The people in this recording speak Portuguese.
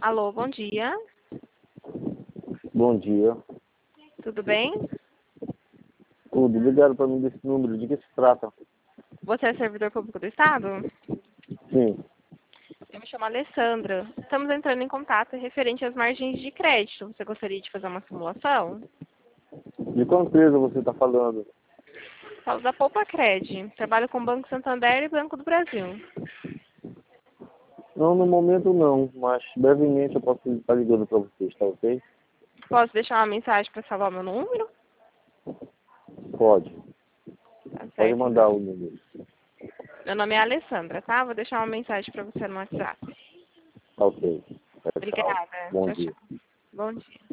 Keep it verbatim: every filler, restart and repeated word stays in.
Alô, bom dia. Bom dia. Tudo bem? Tudo. Ligaram para mim desse número. De que se trata? Você é servidor público do Estado? Sim. Eu me chamo Alessandra. Estamos entrando em contato referente às margens de crédito. Você gostaria de fazer uma simulação? De qual empresa você está falando? Falo da Poupa Cred. Trabalho com o Banco Santander e Banco do Brasil. Não, no momento não, mas brevemente eu posso estar ligando para você, está ok? Posso deixar uma mensagem para salvar meu número? Pode. Tá Pode certo, mandar então. o número. Meu nome é Alessandra, tá? Vou deixar uma mensagem para você no WhatsApp. Tá ok. Tchau, tchau. Obrigada. Bom Tchau, dia. tchau. Bom dia.